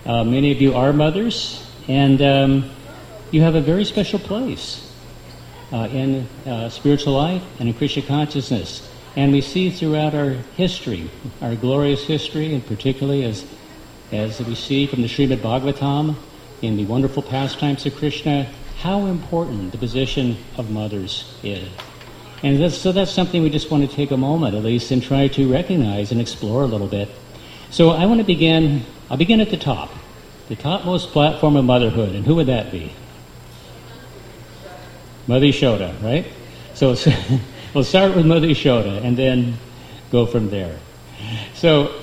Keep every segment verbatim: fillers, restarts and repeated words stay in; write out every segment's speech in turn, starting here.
Uh, many of you are mothers, and um, you have a very special place uh, in uh, spiritual life and in Krishna consciousness. And we see throughout our history, our glorious history, and particularly as as we see from the Srimad Bhagavatam in the wonderful pastimes of Krishna, how important the position of mothers is. And that's, so that's something we just want to take a moment, at least, and try to recognize and explore a little bit. So I want to begin, I'll begin at the top, the topmost platform of motherhood. And who would that be? Mother Yashoda, right? So we'll start with Mother Yashoda and then go from there. So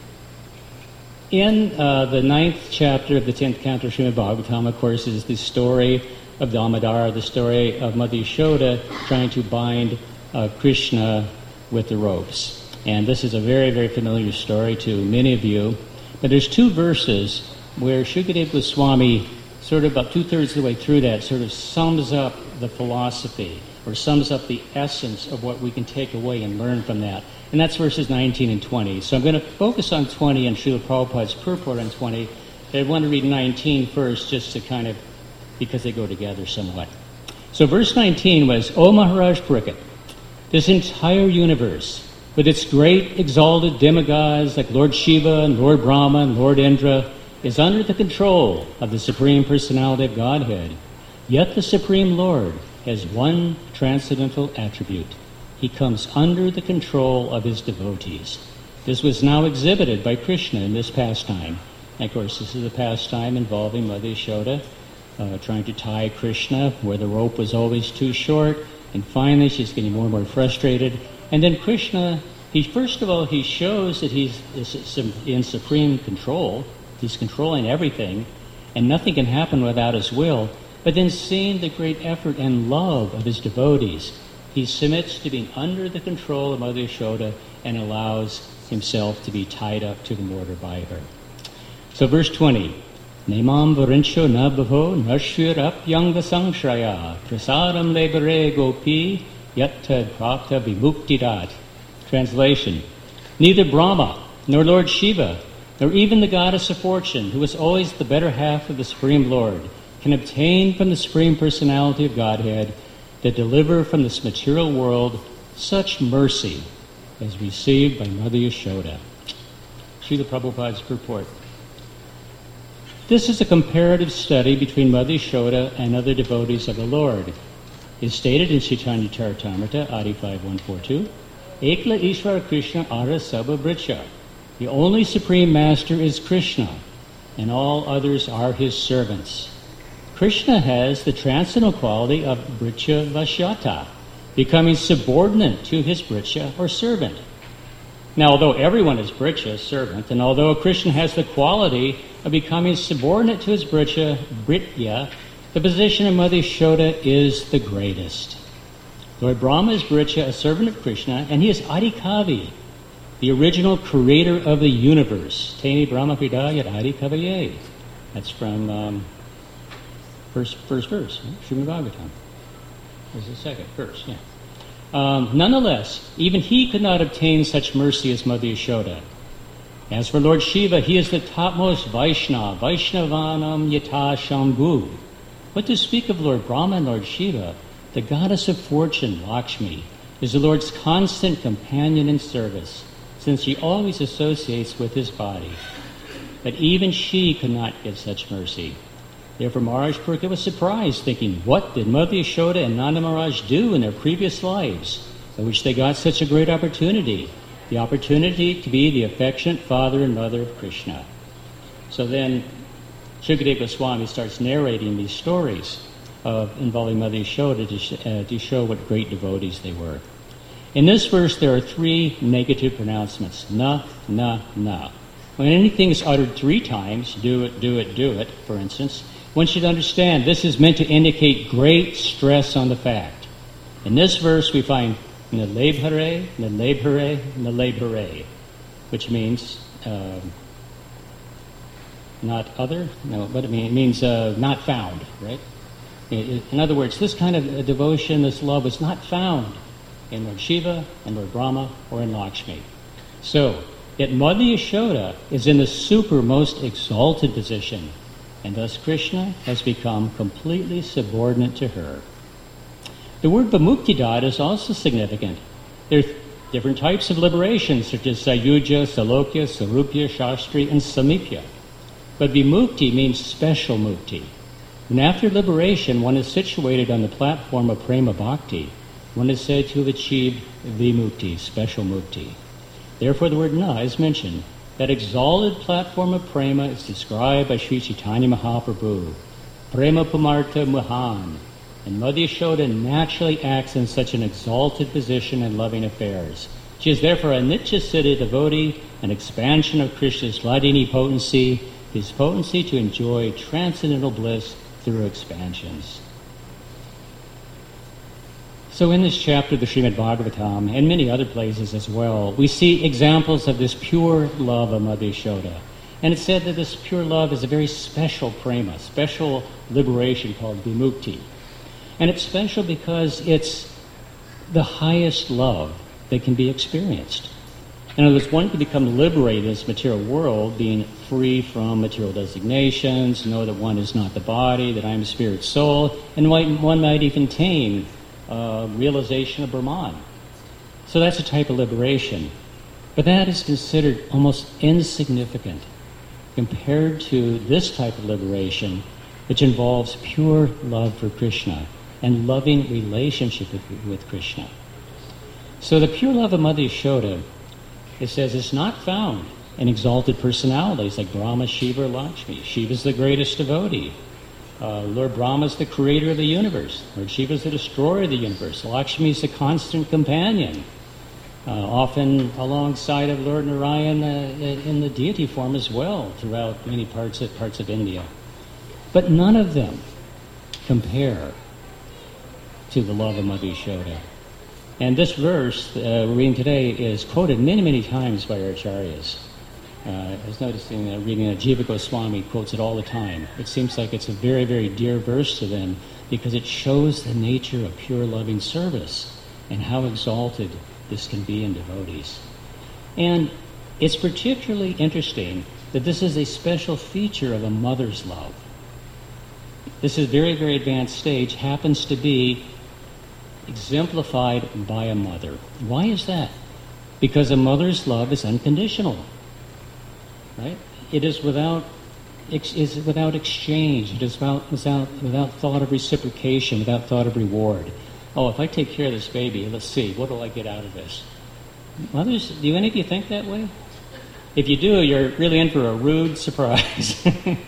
in uh, the ninth chapter of the tenth canto of Srimad Bhagavatam, of course, is the story of Damodara, the story of Mother Yashoda trying to bind uh, Krishna with the ropes. And this is a very, very familiar story to many of you. But there's two verses where Shukadeva Goswami, sort of about two-thirds of the way through that, sort of sums up the philosophy, or sums up the essence of what we can take away and learn from that. And that's verses nineteen and twenty. So I'm going to focus on twenty and Srila Prabhupada's purport on twenty. I want to read nineteen first, just to kind of, because they go together somewhat. So verse nineteen was, O Maharaj Parikshit, this entire universe, with its great exalted demigods like Lord Shiva and Lord Brahma and Lord Indra, is under the control of the Supreme Personality of Godhead. Yet the Supreme Lord has one transcendental attribute. He comes under the control of his devotees. This was now exhibited by Krishna in this pastime. And of course, this is a pastime involving Mother Yashoda uh, trying to tie Krishna where the rope was always too short. And finally, she's getting more and more frustrated. And then Krishna, he first of all, he shows that he's in supreme control. He's controlling everything, and nothing can happen without his will. But then seeing the great effort and love of his devotees, he submits to being under the control of Mother Yashoda and allows himself to be tied up to the mortar by her. So verse twenty, Nemam varincho na bhavo nashvir apyanga sangshraya prasadam lebare gopi yattad prapta vimuktidat. Translation, neither Brahma nor Lord Shiva nor even the goddess of fortune, who is always the better half of the Supreme Lord, can obtain from the Supreme Personality of Godhead to deliver from this material world such mercy as received by Mother Yashoda. Srila Prabhupada's purport. This is a comparative study between Mother Yashoda and other devotees of the Lord. It is stated in Chaitanya Charitamrita, Adi five one four two, Ekla Ishvara Krishna Ara Sabha Bricha. The only Supreme Master is Krishna, and all others are his servants. Krishna has the transcendental quality of Bricha Vashyata, becoming subordinate to his Bricha or servant. Now, although everyone is Bricha, servant, and although Krishna has the quality of becoming subordinate to his Bricha, Britya, the position of Mother Yashoda is the greatest. Lord Brahma is Bricha, a servant of Krishna, and he is Adikavi, the original creator of the universe. Teni Brahma Hridayat Adikavaye. That's from um, first, first verse, right? Srimad Bhagavatam. This is the second verse, yeah. Um, nonetheless, even he could not obtain such mercy as Mother Yashoda. As for Lord Shiva, he is the topmost Vaishnava, Vaishnavanam Yata Shambhu. What to speak of Lord Brahma and Lord Shiva? The goddess of fortune, Lakshmi, is the Lord's constant companion in service, since she always associates with his body. But even she could not give such mercy. Therefore Maharaj Parikshit was surprised, thinking, what did Mother Yashoda and Nanda Maharaj do in their previous lives, in which they got such a great opportunity? The opportunity to be the affectionate father and mother of Krishna. So then Shukadeva Goswami starts narrating these stories of involving Mother Yashoda to, sh- uh, to show what great devotees they were. In this verse, there are three negative pronouncements. Na, na, na. When anything is uttered three times, do it, do it, do it, for instance, one should understand this is meant to indicate great stress on the fact. In this verse, we find nalebhare, nalebhare, nalebhare, which means uh, not other. No, what it means, it means uh, not found, right? In other words, this kind of devotion, this love, was not found in Lord Shiva and Lord Brahma or in Lakshmi. So, Yet Mother Yashoda is in the super most exalted position, and thus Krishna has become completely subordinate to her. The word Vimuktidat is also significant. There are different types of liberation, such as Sayuja, Salokya, Sarupya, Shastri, and Samipya. But Vimukti means special mukti. And after liberation, one is situated on the platform of Prema Bhakti. One is said to have achieved Vimukti, special mukti. Therefore, the word na is mentioned. That exalted platform of prema is described by Sri Chaitanya Mahaprabhu. Prema Pumarta Mahan. And Mother Yashoda naturally acts in such an exalted position in loving affairs. She is therefore a Nitya Siddha devotee, an expansion of Krishna's Hladini potency, his potency to enjoy transcendental bliss through expansions. So in this chapter of the Srimad Bhagavatam, and many other places as well, we see examples of this pure love of Mother Yashoda. And it's said that this pure love is a very special prema, special liberation called Vimukti. And it's special because it's the highest love that can be experienced. In other words, one can become liberated in this material world, being free from material designations, know that one is not the body, that I am a spirit soul, and one might even attain uh, realization of Brahman. So that's a type of liberation. But that is considered almost insignificant compared to this type of liberation, which involves pure love for Krishna and loving relationship with, with Krishna. So the pure love of Mother Yashoda, it says, is not found in exalted personalities like Brahma, Shiva, or Lakshmi. Shiva is the greatest devotee. Uh, Lord Brahma is the creator of the universe. Lord Shiva is the destroyer of the universe. Lakshmi is the constant companion, uh, often alongside of Lord Narayan uh, in the deity form as well throughout many parts of, parts of India. But none of them compare to the love of Mother Yashoda. And this verse uh, we're reading today is quoted many, many times by our acharyas. Uh, I was noticing, uh, reading that Jiva Goswami quotes it all the time. It seems like it's a very, very dear verse to them because it shows the nature of pure loving service and how exalted this can be in devotees. And it's particularly interesting that this is a special feature of a mother's love. This is a very, very advanced stage, happens to be exemplified by a mother. Why is that? Because a mother's love is unconditional, right? It is without is without exchange. It is without, without without thought of reciprocation, without thought of reward. Oh, if I take care of this baby, let's see, what will I get out of this? Mothers, do any of you think that way? If you do, you're really in for a rude surprise.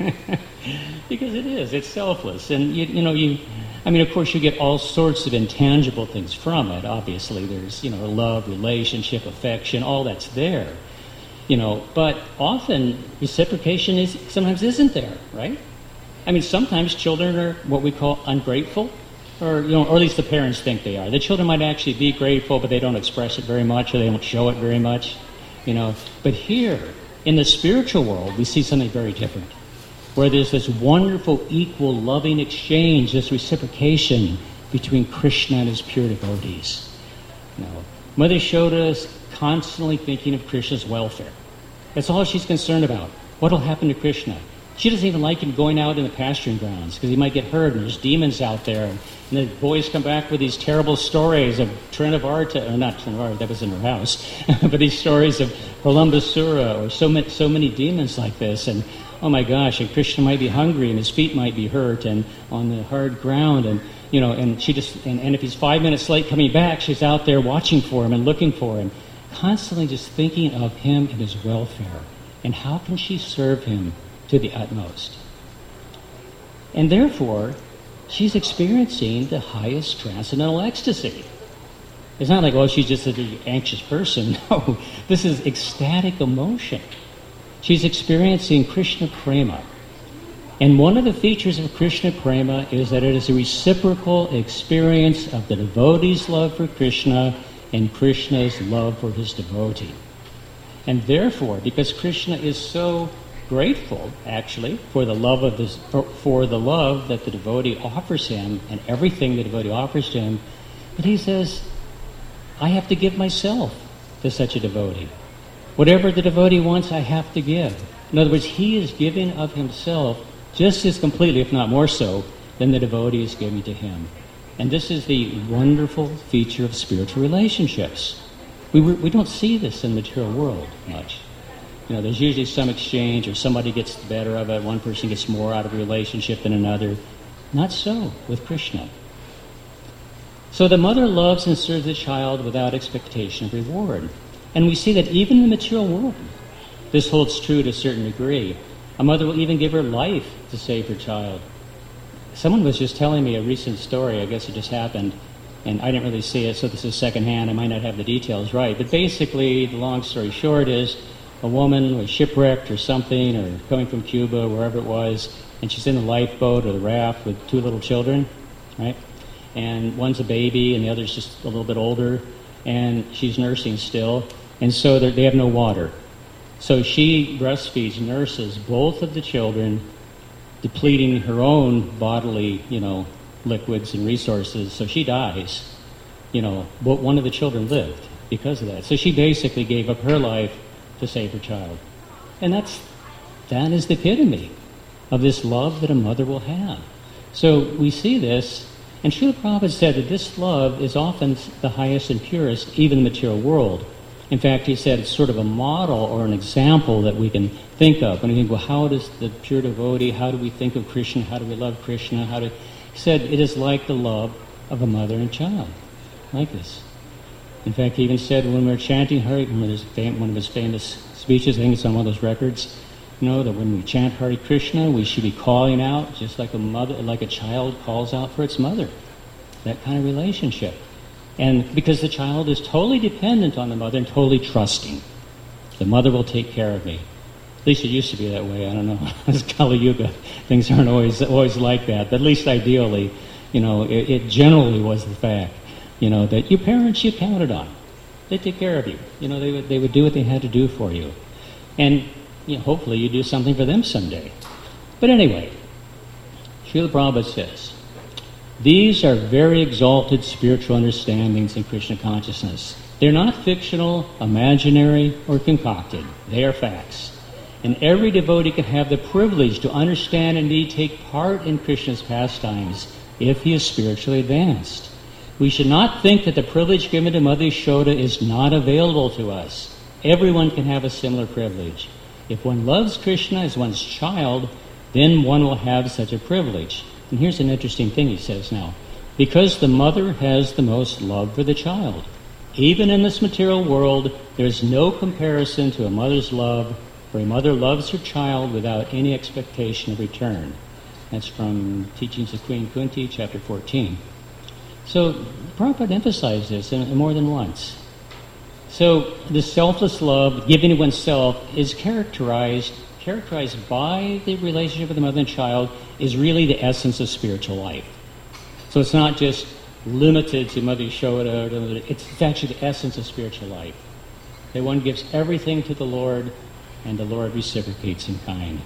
Because it is, it's selfless. And, you, you know, you, I mean, of course, you get all sorts of intangible things from it. Obviously, there's, you know, love, relationship, affection, all that's there. You know, but often reciprocation is sometimes isn't there, right? I mean, sometimes children are what we call ungrateful, or, you know, or at least the parents think they are. The children might actually be grateful, but they don't express it very much, or they don't show it very much, you know. But here, in the spiritual world, we see something very different, where there's this wonderful, equal, loving exchange, this reciprocation between Krishna and his pure devotees. You know, Mother Yashoda is constantly thinking of Krishna's welfare. That's all she's concerned about. What will happen to Krishna? She doesn't even like him going out in the pasturing grounds because he might get hurt and there's demons out there. And the boys come back with these terrible stories of Trinavarta, or not Trinavarta, that was in her house, but these stories of Pralambasura or so many, so many demons like this. And oh my gosh, and Krishna might be hungry and his feet might be hurt and on the hard ground. And, you know, and she just, and, and if he's five minutes late coming back, she's out there watching for him and looking for him, constantly just thinking of him and his welfare. And how can she serve him to the utmost? And therefore, she's experiencing the highest transcendental ecstasy. It's not like, oh, she's just an anxious person. No, this is ecstatic emotion. She's experiencing Krishna Prema. And one of the features of Krishna Prema is that it is a reciprocal experience of the devotee's love for Krishna and Krishna's love for his devotee. And therefore, because Krishna is so grateful, actually, for the love of this, for, for the love that the devotee offers him and everything the devotee offers to him, that he says, I have to give myself to such a devotee. Whatever the devotee wants, I have to give. In other words, he is giving of himself just as completely, if not more so, than the devotee is giving to him. And this is the wonderful feature of spiritual relationships. We, we don't see this in the material world much. You know, there's usually some exchange, or somebody gets the better of it. One person gets more out of a relationship than another. Not so with Krishna. So the mother loves and serves the child without expectation of reward. And we see that even in the material world, this holds true to a certain degree. A mother will even give her life to save her child. Someone was just telling me a recent story, I guess it just happened, and I didn't really see it, so this is secondhand. I might not have the details right. But basically, the long story short is, a woman was shipwrecked or something, or coming from Cuba, wherever it was, and she's in the lifeboat or the raft with two little children, right? And one's a baby, and the other's just a little bit older, and she's nursing still, and so they have no water. So she breastfeeds, nurses both of the children, depleting her own bodily, you know, liquids and resources, so she dies. You know, but one of the children lived because of that. So she basically gave up her life to save her child. And that's that is the epitome of this love that a mother will have. So we see this, and Srila Prabhupada said that this love is often the highest and purest, even in the material world. In fact, he said it's sort of a model or an example that we can think of. When you think, well, how does the pure devotee, how do we think of Krishna, how do we love Krishna, how do... He said it is like the love of a mother and child, like this. In fact, he even said when we were chanting Hare, one of his famous speeches, I think it's on one of those records, you know, that when we chant Hare Krishna, we should be calling out just like a mother, like a child calls out for its mother. That kind of relationship. And because the child is totally dependent on the mother and totally trusting. The mother will take care of me. At least it used to be that way. I don't know. As Kali Yuga, things aren't always always like that. But at least ideally, you know, it, it generally was the fact, you know, that your parents you counted on. They take care of you. You know, they would they would do what they had to do for you. And you know, hopefully you do something for them someday. But anyway, Srila Prabhupada says, these are very exalted spiritual understandings in Krishna consciousness. They're not fictional, imaginary, or concocted. They are facts. And every devotee can have the privilege to understand and indeed take part in Krishna's pastimes if he is spiritually advanced. We should not think that the privilege given to Mother Yashoda is not available to us. Everyone can have a similar privilege. If one loves Krishna as one's child, then one will have such a privilege. And here's an interesting thing he says now. Because the mother has the most love for the child. Even in this material world, there's no comparison to a mother's love, for a mother loves her child without any expectation of return. That's from Teachings of Queen Kunti, chapter fourteen. So Prabhupada emphasized this more than once. So the selfless love, giving to oneself, is characterized characterized by the relationship with the mother and child, is really the essence of spiritual life. So it's not just limited to Mother Yashoda, it's actually the essence of spiritual life. That one gives everything to the Lord, and the Lord reciprocates in kind.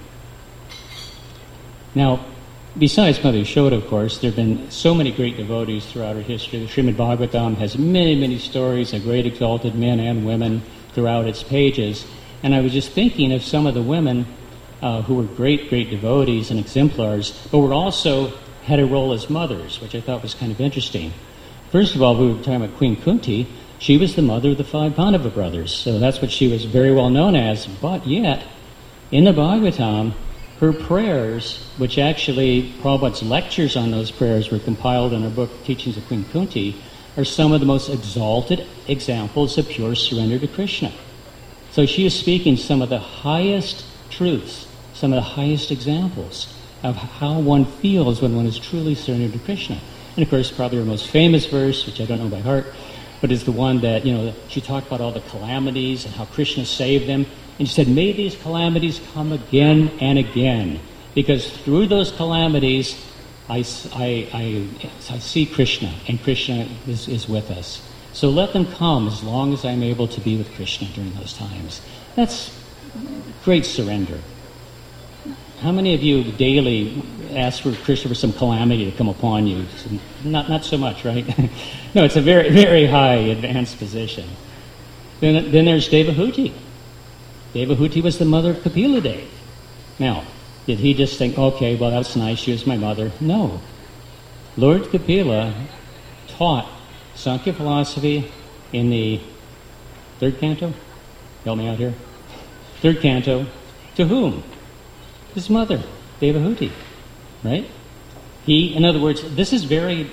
Now, besides Mother Yashoda, of course, there have been so many great devotees throughout our history. The Srimad Bhagavatam has many, many stories of great exalted men and women throughout its pages. And I was just thinking of some of the women uh, who were great, great devotees and exemplars, but were also had a role as mothers, which I thought was kind of interesting. First of all, we were talking about Queen Kunti. She was the mother of the five Pandava brothers, so that's what she was very well known as. But yet, in the Bhagavatam, her prayers, which actually Prabhupada's lectures on those prayers were compiled in her book, Teachings of Queen Kunti, are some of the most exalted examples of pure surrender to Krishna. So she is speaking some of the highest truths, some of the highest examples of how one feels when one is truly surrendered to Krishna. And of course, probably her most famous verse, which I don't know by heart, but is the one that, you know, she talked about all the calamities and how Krishna saved them. And she said, may these calamities come again and again, because through those calamities, I, I, I, I see Krishna, and Krishna is, is with us. So let them come as long as I'm able to be with Krishna during those times. That's great surrender. How many of you daily ask for Krishna for some calamity to come upon you? Not not so much, right? No, it's a very, very high advanced position. Then, then there's Devahuti. Devahuti was the mother of Kapila Dev. Now, did he just think, okay, well, that's nice, she was my mother? No. Lord Kapila taught Sankhya philosophy in the third canto. Help me out here. Third canto. To whom? His mother, Devahuti. Right? He, in other words, this is very,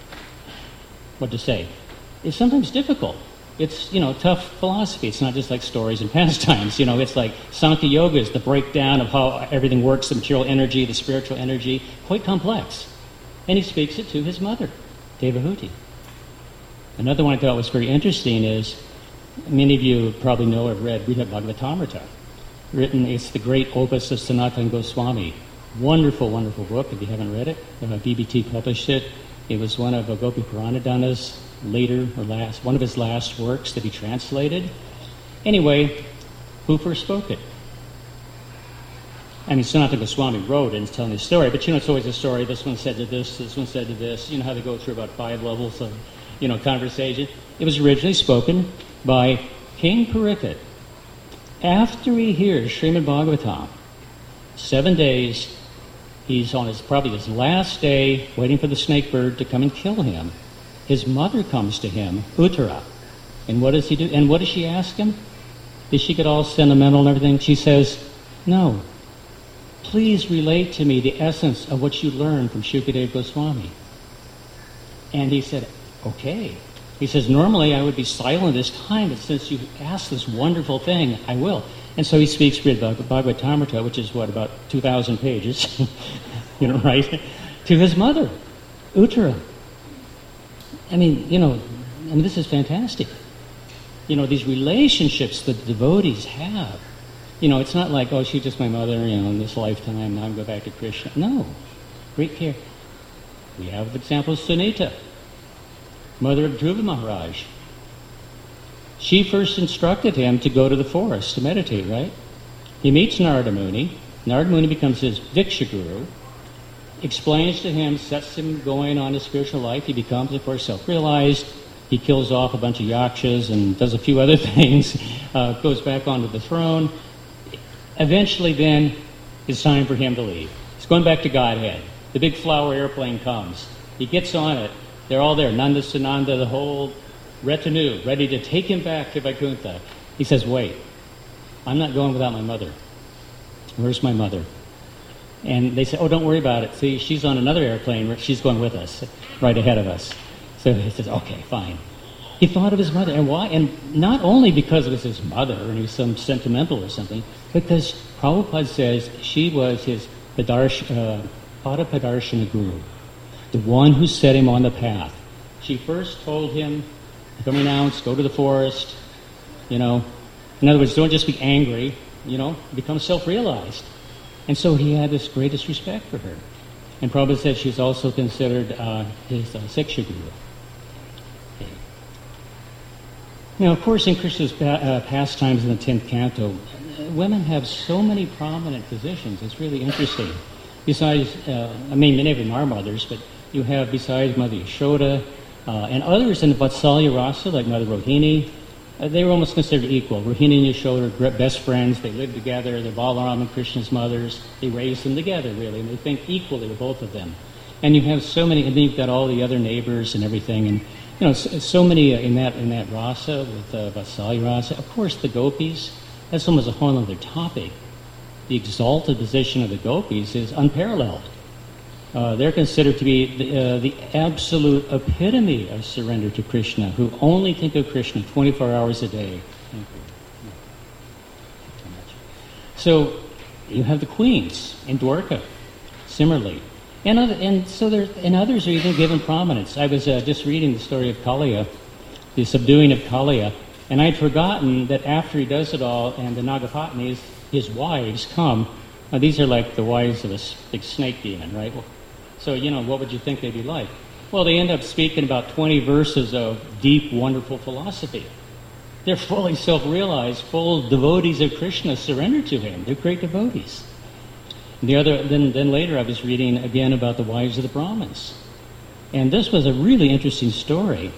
what to say, it's sometimes difficult. It's, you know, tough philosophy. It's not just like stories and pastimes. You know, it's like Sankhya Yoga is the breakdown of how everything works, the material energy, the spiritual energy, quite complex. And he speaks it to his mother, Devahuti. Another one I thought was very interesting is, many of you probably know or have read Brihad Bhagavatamrita. Written, it's the great opus of Sanatana Goswami. Wonderful, wonderful book, if you haven't read it. Uh, B B T published it. It was one of uh, Gopi Puranadana's later or last, one of his last works that he translated. Anyway, who first spoke it? I mean, Sanatana Goswami wrote it and is telling the story, but you know, it's always a story. This one said to this, this one said to this. You know how they go through about five levels of, you know, conversation. It was originally spoken by King Parikshit. After he hears Srimad Bhagavatam, seven days, he's on his probably his last day, waiting for the snake bird to come and kill him. His mother comes to him, Uttara. And what does he do? And what does she ask him? Does she get all sentimental and everything? She says, no. Please relate to me the essence of what you learned from Shukadeva Goswami. And he said, okay. He says, normally I would be silent this time, but since you asked this wonderful thing, I will. And so he speaks Bhagavatamrita, which is, what, about two thousand pages, you know, right, to his mother, Uttara. I mean, you know, I mean, this is fantastic. You know, these relationships that the devotees have. You know, it's not like, oh, she's just my mother, you know, in this lifetime, now I'm going back to Krishna. No. Great care. We have the example of Sunita, mother of Dhruva Maharaj. She first instructed him to go to the forest to meditate, right? He meets Narada Muni. Narada Muni becomes his Diksha Guru, explains to him, sets him going on his spiritual life. He becomes, of course, self-realized. He kills off a bunch of yakshas and does a few other things, uh, goes back onto the throne. Eventually, then, it's time for him to leave. He's going back to Godhead. The big flower airplane comes. He gets on it. They're all there, Nanda, Sananda, the whole retinue, ready to take him back to Vaikuntha. He says, wait, I'm not going without my mother. Where's my mother? And they say, oh, don't worry about it. See, she's on another airplane. She's going with us, right ahead of us. So he says, okay, fine. He thought of his mother. And why? And not only because it was his mother and he was some sentimental or something, because Prabhupada says she was his Padarsh, uh, Pada Padarshana Guru, the one who set him on the path. She first told him, come renounce, go to the forest, you know. In other words, don't just be angry, you know, become self-realized. And so he had this greatest respect for her. And Prabhupada said she's also considered uh, his uh, Siksha Guru. Okay. Now, of course, in Krishna's pa- uh, pastimes in the tenth canto, women have so many prominent positions. It's really interesting. Besides, uh, I mean, many of them are mothers, but you have, besides Mother Yashoda, uh, and others in the Vatsalya Rasa, like Mother Rohini, uh, they were almost considered equal. Rohini and Yashoda are best friends. They live together. They're Balaram and Krishna's mothers. They raise them together, really, and they think equally of both of them. And you have so many, and then you've got all the other neighbors and everything, and you know, so, so many uh, in that in that rasa with uh, Vatsalya Rasa. Of course, the gopis. That's almost a whole other topic. The exalted position of the gopis is unparalleled. Uh, they're considered to be the, uh, the absolute epitome of surrender to Krishna, who only think of Krishna twenty-four hours a day. Thank you. So you have the queens in Dwarka, similarly. And, other, and so there, and others are even given prominence. I was uh, just reading the story of Kaliya, the subduing of Kaliya, and I'd forgotten that after he does it all, and the Nagapatnis, his wives, come. Now, these are like the wives of a big snake demon, right? Well, so, you know, what would you think they'd be like? Well, they end up speaking about twenty verses of deep, wonderful philosophy. They're fully self-realized, full devotees of Krishna, surrendered to him. They're great devotees. The other, then, then later I was reading again about the wives of the Brahmins. And this was a really interesting story.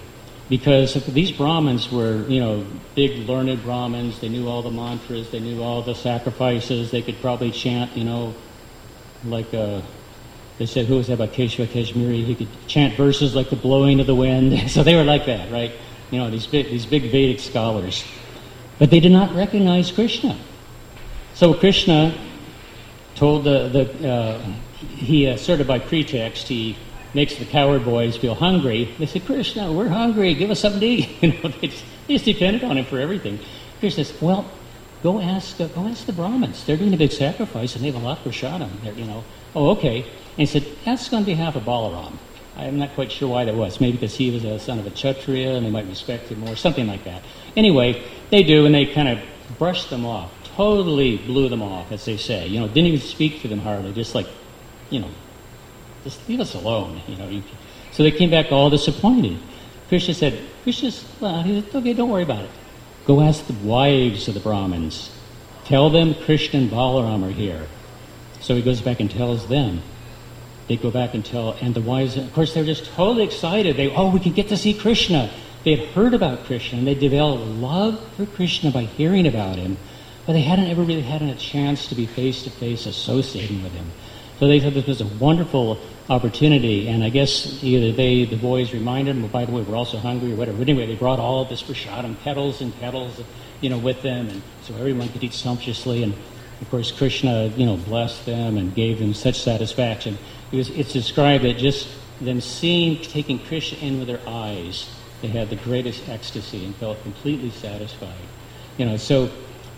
because these Brahmins were, you know, big learned Brahmins. They knew all the mantras. They knew all the sacrifices. They could probably chant, you know, like uh, they said, who was that about Keshava Kashmiri? He could chant verses like the blowing of the wind. So they were like that, right? You know, these big, these big Vedic scholars. But they did not recognize Krishna. So Krishna told the, the uh, he uh, sort of by pretext, he makes the coward boys feel hungry. They said, Krishna, we're hungry. Give us something to eat. You know, they just, they just depended on him for everything. Krishna says, well, go ask, uh, go ask the Brahmins. They're doing a big sacrifice, and they have a lot of prasadam. They're, you know, oh, okay. And he said, ask on behalf of Balaram. I'm not quite sure why that was. Maybe because he was a son of a Kshatriya, and they might respect him more, something like that. Anyway, they do, and they kind of brushed them off, totally blew them off, as they say. You know, didn't even speak to them hardly, just like, you know, just leave us alone, you know. You, so they came back all disappointed. Krishna said, Krishna's, well, he said, okay, don't worry about it. Go ask the wives of the Brahmins. Tell them Krishna and Balaram are here. So he goes back and tells them. They go back and tell, and the wives, of course, they're just totally excited. They, oh, we can get to see Krishna. They had heard about Krishna, and they developed love for Krishna by hearing about him, but they hadn't ever really had a chance to be face-to-face associating with him. So they thought this was a wonderful opportunity, and I guess either they, the boys reminded them, well, by the way, we're also hungry or whatever. But anyway, they brought all of this prasadam, kettles and kettles, you know, with them, and so everyone could eat sumptuously. And of course, Krishna, you know, blessed them and gave them such satisfaction. It was, it's described that just them seeing, taking Krishna in with their eyes, they had the greatest ecstasy and felt completely satisfied. You know, so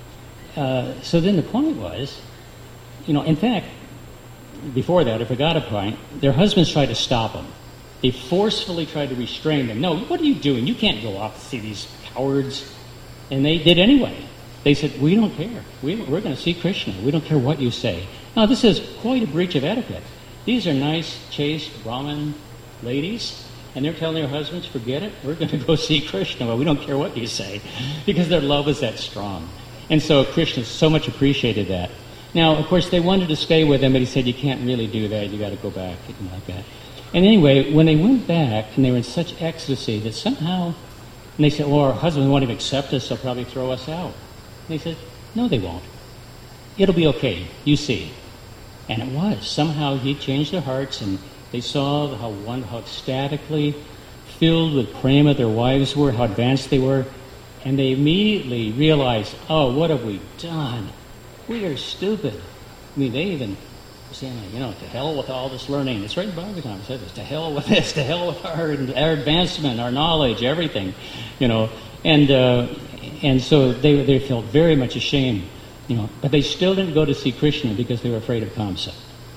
uh, so then the point was, you know, in fact, before that, I forgot a point, their husbands tried to stop them. They forcefully tried to restrain them. No, what are you doing? You can't go off to see these cowards. And they did anyway. They said, we don't care. We, we're going to see Krishna. We don't care what you say. Now, this is quite a breach of etiquette. These are nice, chaste Brahmin ladies, and they're telling their husbands, forget it, we're going to go see Krishna. Well, we don't care what you say, because their love is that strong. And so Krishna so much appreciated that. Now, of course, they wanted to stay with him, but he said, you can't really do that. You got to go back, and like that. And anyway, when they went back, and they were in such ecstasy that somehow, and they said, well, our husbands won't even accept us. They'll probably throw us out. And they said, no, they won't. It'll be okay. You see. And it was. Somehow he changed their hearts, and they saw how one, how ecstatically filled with prema their wives were, how advanced they were, and they immediately realized, oh, what have we done? We are stupid. I mean, they even were saying, you know, to hell with all this learning. It's right in Bhagavatam. It says this, to hell with this, to hell with our, our advancement, our knowledge, everything, you know. And uh, and so they they felt very much ashamed, you know. But they still didn't go to see Krishna because they were afraid of Kamsa.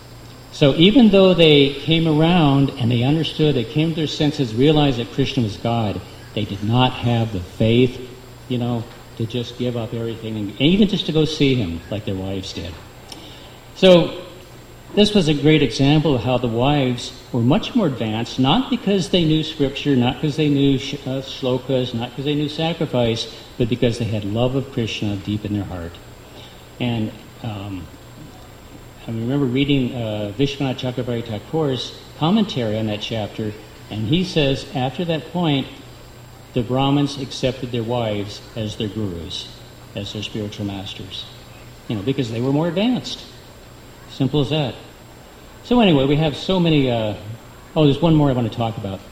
So even though they came around and they understood, they came to their senses, realized that Krishna was God, they did not have the faith, you know, to just give up everything, and even just to go see him like their wives did. So this was a great example of how the wives were much more advanced, not because they knew scripture, not because they knew sh- uh, shlokas, not because they knew sacrifice, but because they had love of Krishna deep in their heart. And um, I remember reading uh, Vishwanath Chakravarti Thakur's commentary on that chapter, and he says, after that point, the Brahmins accepted their wives as their gurus, as their spiritual masters. You know, because they were more advanced. Simple as that. So anyway, we have so many... Uh, oh, there's one more I want to talk about.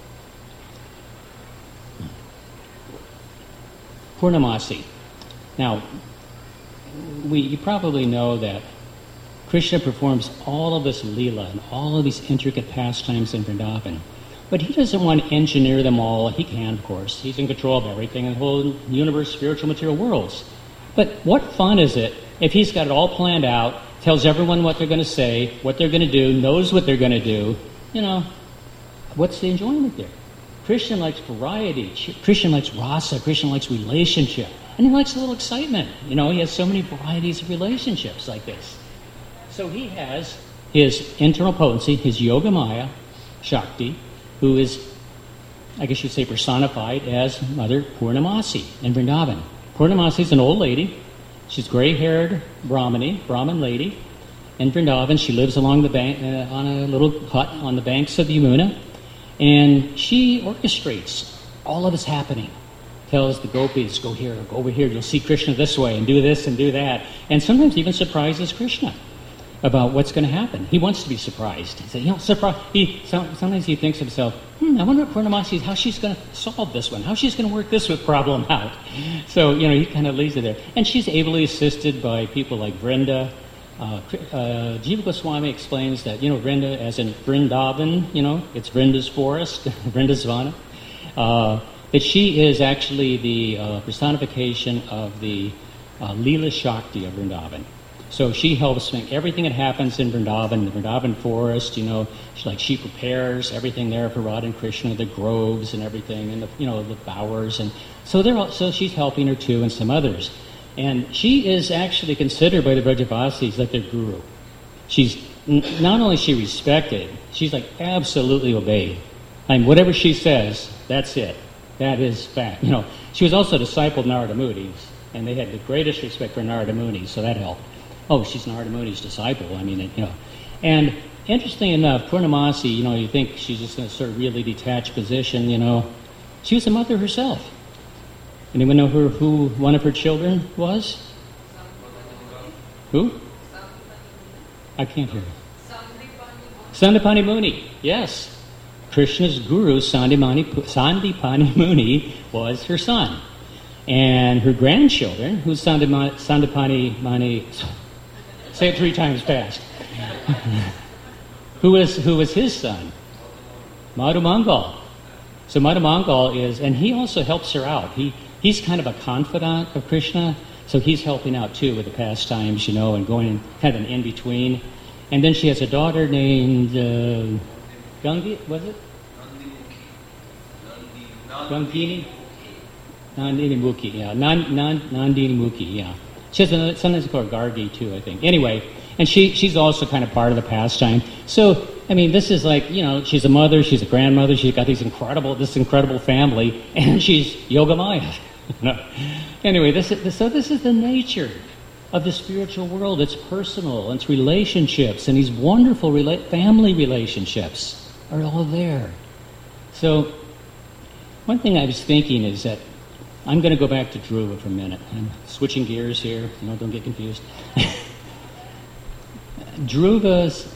Purnamasi. Now, we you probably know that Krishna performs all of this Leela and all of these intricate pastimes in Vrindavan. But he doesn't want to engineer them all. He can, of course. He's in control of everything in the whole universe, spiritual, material worlds. But what fun is it if he's got it all planned out, tells everyone what they're going to say, what they're going to do, knows what they're going to do? You know, what's the enjoyment there? Krishna likes variety. Krishna likes rasa. Krishna likes relationship. And he likes a little excitement. You know, he has so many varieties of relationships like this. So he has his internal potency, his Yogamaya, Shakti, who is, I guess you'd say, personified as Mother Purnamasi in Vrindavan. Purnamasi is an old lady. She's gray-haired Brahmani, Brahmin lady. In Vrindavan, she lives along the bank, uh, on a little hut on the banks of Yamuna, and she orchestrates all of it's happening. Tells the gopis, go here, go over here, you'll see Krishna this way, and do this and do that. And sometimes even surprises Krishna about what's going to happen. He wants to be surprised. He said, you know, surprise. He, sometimes he thinks to himself, hmm, I wonder what Purnamasi, how she's going to solve this one, how she's going to work this problem out. So, you know, he kind of leaves it there. And she's ably assisted by people like Vrinda. Uh, uh, Jiva Goswami explains that, you know, Vrinda, as in Vrindavan, you know, it's Vrinda's forest, Vrinda's Vana. Uh, that she is actually the uh, personification of the uh, Leela Shakti of Vrindavan. So she helps make everything that happens in Vrindavan, the Vrindavan forest, you know, she, like she prepares everything there for Radha and Krishna, the groves and everything, and the, you know, the bowers. And so they're all, so she's helping her too, and some others. And she is actually considered by the Brajavasis like their guru. She's, n- not only is she respected, she's like absolutely obeyed. I mean, whatever she says, that's it. That is fact. You know, she was also a disciple of Narada Muni's, and they had the greatest respect for Narada Muni, so that helped. Oh, she's Narada Muni's disciple. I mean, you know. And interesting enough, Purnamasi, you know, you think she's just in a sort of really detached position, you know. She was a mother herself. Anyone know who, who one of her children was? Who? I can't hear. Sandipani Muni, yes. Krishna's guru, Sandipani, Sandipani Muni, was her son. And her grandchildren, who's Sandipani, Sandipani Mani, say it three times fast. who, was, who was his son? Madhu Mangal. So Madhu Mangal is, and he also helps her out. He He's kind of a confidant of Krishna, so he's helping out too with the pastimes, you know, and going kind of an in-between. And then she has a daughter named uh, Gangi, was it? Gangini? Nandini Mukhi, yeah. Nan, Nan, Nandini Mukhi, yeah. She has another, sometimes called Gargi too, I think. Anyway, and she she's also kind of part of the pastime. So, I mean, this is like, you know, she's a mother, she's a grandmother, she's got these incredible, this incredible family, and she's Yogamaya. No. Anyway, this is, so this is the nature of the spiritual world. It's personal, it's relationships, and these wonderful rela- family relationships are all there. So, one thing I was thinking is that I'm going to go back to Dhruva for a minute. I'm switching gears here, you know, don't get confused. Dhruva's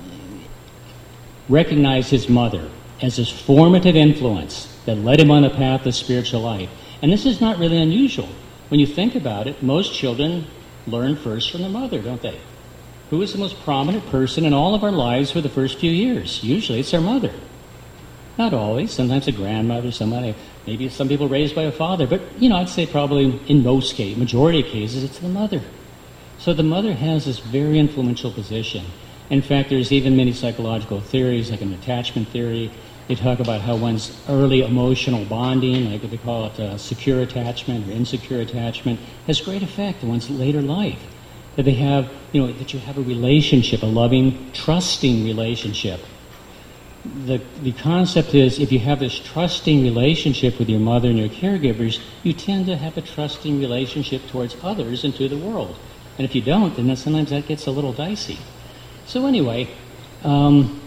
recognized his mother as his formative influence that led him on the path of spiritual life. And this is not really unusual. When you think about it, most children learn first from their mother, don't they? Who is the most prominent person in all of our lives for the first few years? Usually it's our mother. Not always. Sometimes a grandmother, somebody, maybe some people raised by a father. But, you know, I'd say probably in most cases, majority of cases, it's the mother. So the mother has this very influential position. In fact, there's even many psychological theories, like an attachment theory. They talk about how one's early emotional bonding, like they call it uh, secure attachment or insecure attachment, has great effect on one's later life. That they have, you know, that you have a relationship, a loving, trusting relationship. The the concept is, if you have this trusting relationship with your mother and your caregivers, you tend to have a trusting relationship towards others and to the world. And if you don't, then sometimes that gets a little dicey. So anyway, um,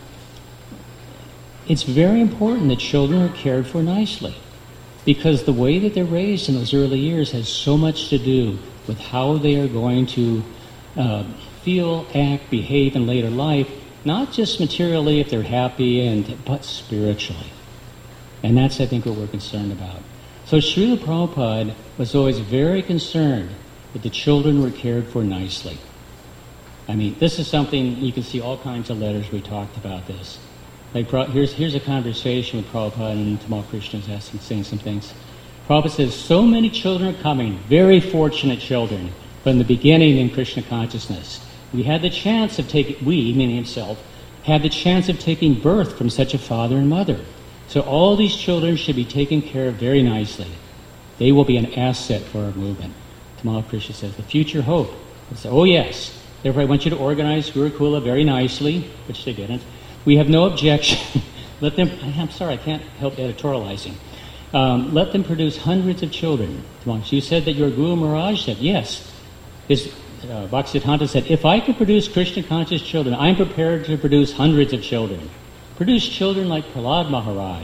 it's very important that children are cared for nicely, because the way that they're raised in those early years has so much to do with how they are going to uh, feel, act, behave in later life, not just materially if they're happy, and but spiritually. And that's, I think, what we're concerned about. So Srila Prabhupada was always very concerned that the children were cared for nicely. I mean, this is something, you can see all kinds of letters we talked about this. Like, here's here's a conversation with Prabhupada, and Tamal Krishna is asking, saying some things. Prabhupada says, so many children are coming, very fortunate children, from the beginning in Krishna consciousness. We had the chance of taking, we, meaning himself, had the chance of taking birth from such a father and mother. So all these children should be taken care of very nicely. They will be an asset for our movement. Tamal Krishna says, the future hope. I say, oh yes. Therefore I want you to organize Gurukula very nicely, which they didn't. We have no objection. Let them, I'm sorry, I can't help editorializing. Um, let them produce hundreds of children. You said that your Guru Maharaj said, yes. His, uh, Bhaktisiddhanta said, if I could produce Krishna-conscious children, I'm prepared to produce hundreds of children. Produce children like Prahlad Maharaj,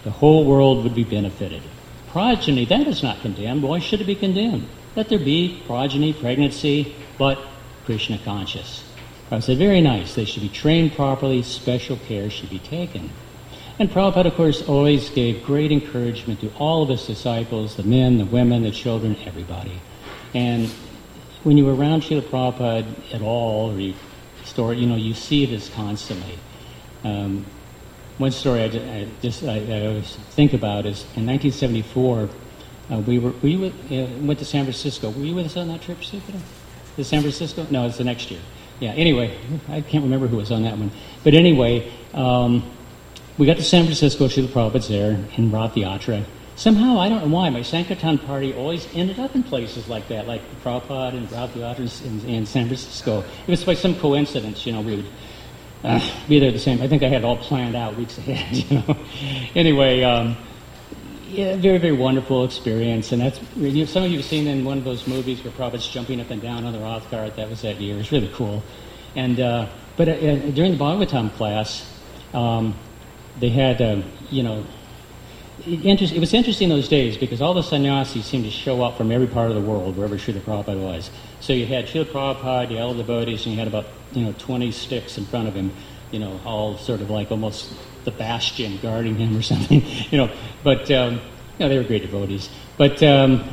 The whole world would be benefited. Progeny, that is not condemned. Why should it be condemned? Let there be progeny, pregnancy, but Krishna conscious. I said, very nice. They should be trained properly. Special care should be taken. And Prabhupada, of course, always gave great encouragement to all of his disciples, the men, the women, the children, everybody. And when you were around Srila Prabhupada at all, or you store, you know, you see this constantly. Um, one story I, I just I, I always think about is in nineteen seventy-four, uh, we were we went, uh, went to San Francisco. Were you with us on that trip, Sukita? To San Francisco? No, it's the next year. Yeah. Anyway, I can't remember who was on that one, but anyway. Um, We got to San Francisco, Srila Prabhupada's there, in Rath Yatra. Somehow, I don't know why, my Sankirtan party always ended up in places like that, like Prabhupada and Rath Yatra in, in San Francisco. It was by some coincidence, you know, we would uh, be there at the same. I think I had it all planned out weeks ahead, you know. Anyway, um, yeah, very, very wonderful experience. And that's, you know, some of you have seen in one of those movies where Prabhupada's jumping up and down on the Rath cart. That was that year. It was really cool. And uh, But uh, during the Bhagavatam class, um, they had, uh, you know, it, inter- it was interesting those days because all the sannyasis seemed to show up from every part of the world, wherever Srila Prabhupada was. So you had Srila Prabhupada, the elder devotees, and you had about, you know, twenty sticks in front of him, you know, all sort of like almost the bastion guarding him or something, you know. But, um, you know, they were great devotees. But um,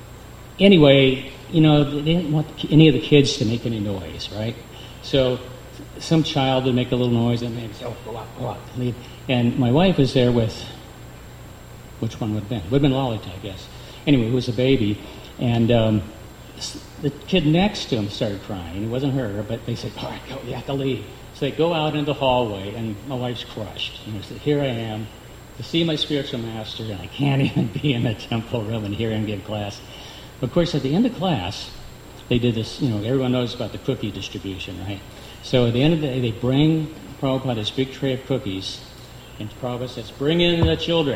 anyway, you know, they didn't want any of the kids to make any noise, right? So some child would make a little noise and they'd say, oh, go out, go out, leave. And my wife was there with, which one would have been? Would have been Lalita, I guess. Anyway, who was a baby. And um, the kid next to him started crying. It wasn't her, but they said, all right, go, you have to leave. So they go out into the hallway, and my wife's crushed. You know, so here I am to see my spiritual master, and I can't even be in the temple room and hear him give class. Of course, at the end of class, they did this, you know, everyone knows about the cookie distribution, right? So at the end of the day, they bring Prabhupada this big tray of cookies, and Prabhupada says, bring in the children.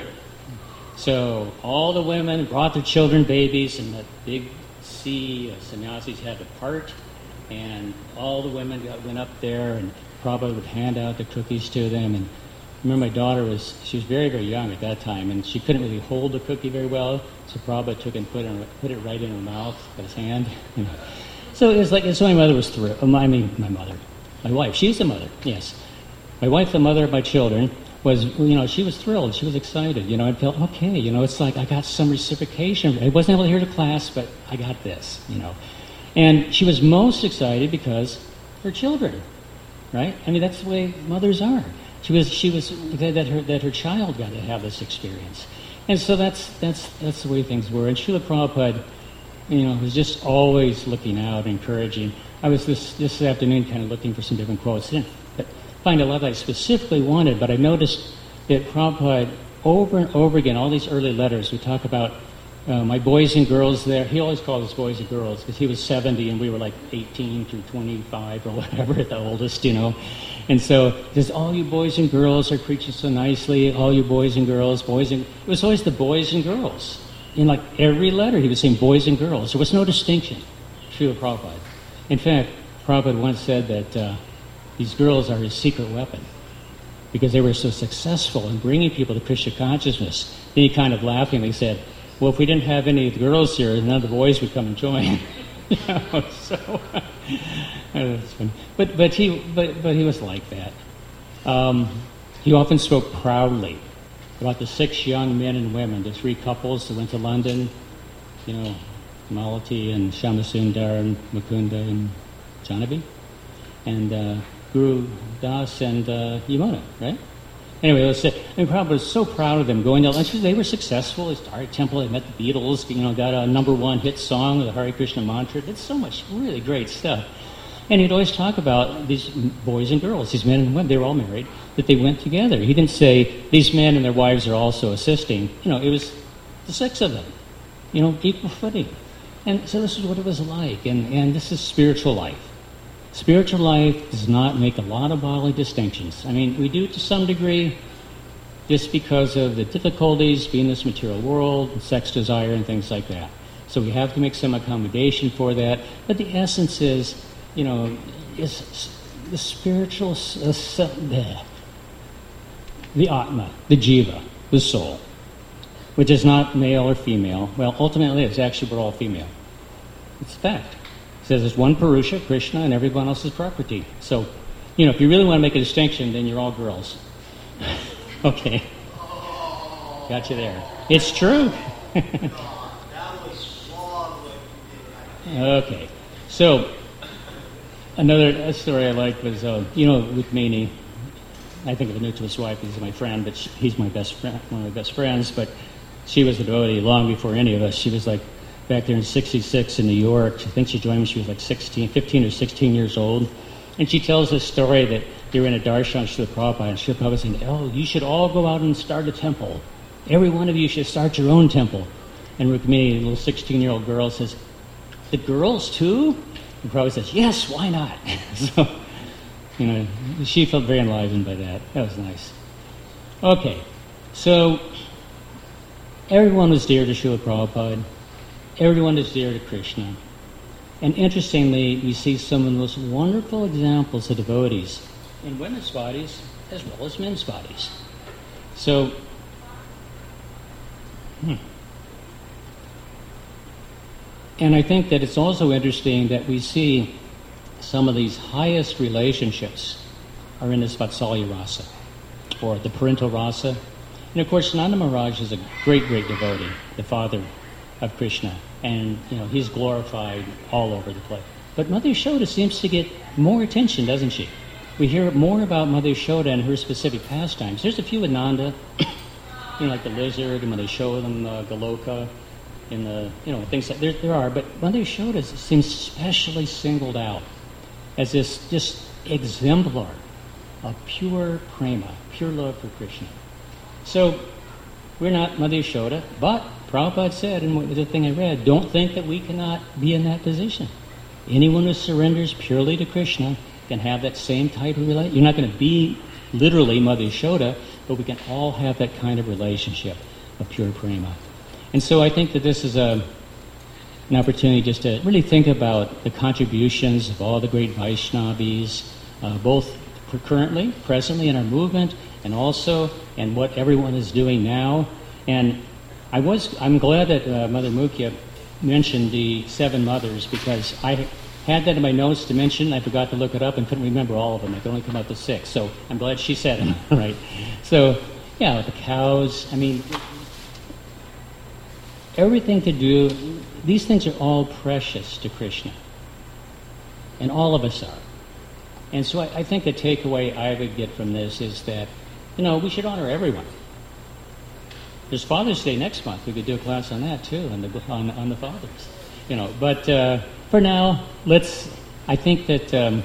So all the women brought their children, babies, and the big sea of sannyasis had to part, and all the women got, went up there, and Prabhupada would hand out the cookies to them. And I remember my daughter was, she was very, very young at that time, and she couldn't really hold the cookie very well, so Prabhupada took and put it, put it right in her mouth with his hand. You know. So it was like, so my mother was thrilled. I mean, my mother. My wife, she's the mother, yes. My wife, the mother of my children, was, you know, she was thrilled. She was excited. You know, I felt, okay, you know, it's like I got some reciprocation. I wasn't able to hear the class, but I got this, you know. And she was most excited because her children, right? I mean, that's the way mothers are. She was, she was glad that her that her child got to have this experience. And so that's that's that's the way things were. And Srila Prabhupada, you know, was just always looking out, encouraging. I was this, this afternoon kind of looking for some different quotes. I didn't find a lot that I specifically wanted, but I noticed that Prabhupada, over and over again, all these early letters, we talk about uh, my boys and girls there. He always called us boys and girls because he was seventy and we were like eighteen through twenty-five or whatever at the oldest, you know. And so he says, all you boys and girls are preaching so nicely, all you boys and girls, boys and... It was always the boys and girls. In like every letter he was saying boys and girls. There was no distinction. Srila Prabhupada. In fact, Prabhupada once said that uh, these girls are his secret weapon because they were so successful in bringing people to Krishna consciousness. Then he kind of laughingly said, well, if we didn't have any of the girls here, none of the boys would come and join. You know, so that's funny. But but he but but he was like that. Um, he often spoke proudly about the six young men and women, the three couples that went to London. You know, Malati and Shyamasundar and Mukunda and Janavi, and uh, Guru Das and uh, Yamuna, right? Anyway, let's say, I mean, Prabhupada was so proud of them going to lunch. They were successful. They started a temple. They met the Beatles. You know, got a number one hit song, the Hare Krishna mantra. Did so much really great stuff. And he'd always talk about these boys and girls, these men and women. They were all married, that they went together. He didn't say these men and their wives are also assisting. You know, it was the six of them. You know, equal footing. And so this is what it was like. And, and this is spiritual life. Spiritual life does not make a lot of bodily distinctions. I mean, we do to some degree just because of the difficulties being in this material world, sex desire, and things like that. So we have to make some accommodation for that. But the essence is, you know, is the spiritual, uh, the Atma, the Jiva, the soul, which is not male or female. Well, ultimately, it's actually we're all female. It's a fact. It says there's one Purusha, Krishna, and everyone else is Prakriti. So, you know, if you really want to make a distinction, then you're all girls. Okay. Got you there. It's true. Okay. So, another story I liked was, uh, you know, Rukmini. I think of Anuttara's wife as my friend, but she, he's my best friend, one of my best friends. But she was a devotee long before any of us. She was like back there in sixty-six in New York. I think she joined me. She was like sixteen, fifteen or sixteen years old. And she tells this story that they were in a darshan of Srila Prabhupada, and Srila Prabhupada was saying, oh, you should all go out and start a temple. Every one of you should start your own temple. And Rukmini, a little sixteen-year-old girl, says, the girls too? And Prabhupada says, yes, why not? So, you know, she felt very enlivened by that. That was nice. Okay, so everyone was dear to Srila Prabhupada. Everyone is dear to Krishna. And interestingly, we see some of the most wonderful examples of devotees in women's bodies as well as men's bodies. So, hmm. And I think that it's also interesting that we see some of these highest relationships are in this Vatsalya rasa, or the parental rasa. And of course, Nanda Maharaj is a great, great devotee, the father of Krishna. And, you know, he's glorified all over the place. But Mother Yashoda seems to get more attention, doesn't she? We hear more about Mother Yashoda and her specific pastimes. There's a few with Nanda, you know, like the lizard, and when they show them uh, Goloka, in the, you know, things like, there, there are. But Mother Yashoda seems especially singled out as this just exemplar of pure prema, pure love for Krishna. So, we're not Mother Yashoda, but Prabhupada said, and the thing I read, don't think that we cannot be in that position. Anyone who surrenders purely to Krishna can have that same type of relationship. You're not going to be literally Mother Yashoda, but we can all have that kind of relationship of pure prema. And so I think that this is a, an opportunity just to really think about the contributions of all the great Vaishnavis, uh, both currently, presently in our movement, and also in what everyone is doing now. And I was, I'm glad that uh, Mother Mukhya mentioned the seven mothers, because I had that in my notes to mention. I forgot to look it up and couldn't remember all of them. I could only come up with six. So I'm glad she said them, right? So, yeah, the cows, I mean, everything to do, these things are all precious to Krishna. And all of us are. And so I, I think the takeaway I would get from this is that, you know, we should honor everyone. There's Father's Day next month. We could do a class on that too, on the on, on the fathers, you know. But uh, for now, let's. I think that um,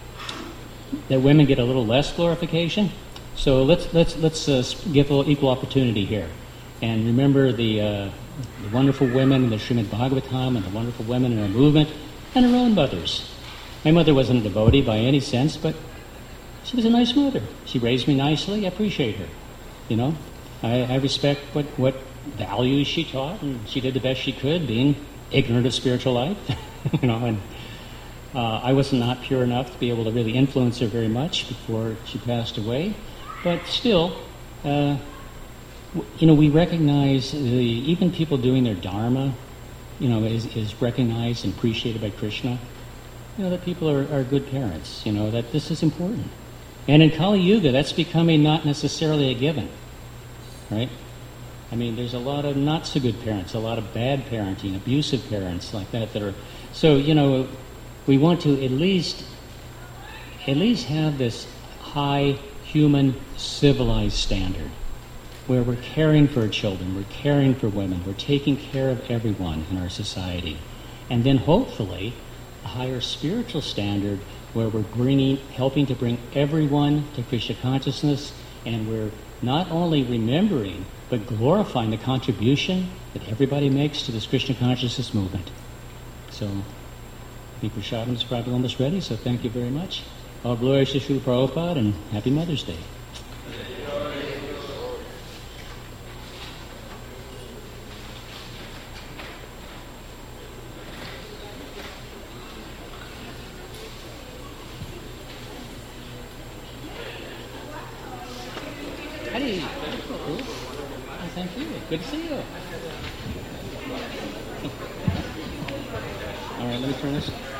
that women get a little less glorification. So let's let's let's uh, give a little equal opportunity here, and remember the, uh, the wonderful women in the Srimad Bhagavatam, and the wonderful women in our movement, and our own mothers. My mother wasn't a devotee by any sense, but she was a nice mother. She raised me nicely. I appreciate her, you know. I, I respect what, what values she taught, and she did the best she could, being ignorant of spiritual life. you know, and uh, I was not pure enough to be able to really influence her very much before she passed away. But still, uh, w- you know, we recognize the, even people doing their dharma, you know, is, is recognized and appreciated by Krishna. You know, that people are, are good parents. You know, that this is important. And in Kali Yuga, that's becoming not necessarily a given. Right? I mean, there's a lot of not so good parents, a lot of bad parenting, abusive parents like that that are. So, you know, we want to at least, at least have this high human civilized standard where we're caring for our children, we're caring for women, we're taking care of everyone in our society. And then hopefully a higher spiritual standard where we're bringing, helping to bring everyone to Krishna consciousness, and we're not only remembering, but glorifying the contribution that everybody makes to this Krishna consciousness movement. So, I think Prasadam is probably almost ready, so thank you very much. All glories to Srila Prabhupada, and Happy Mother's Day. Hey. thank you. Good to see you. All right, let me turn this.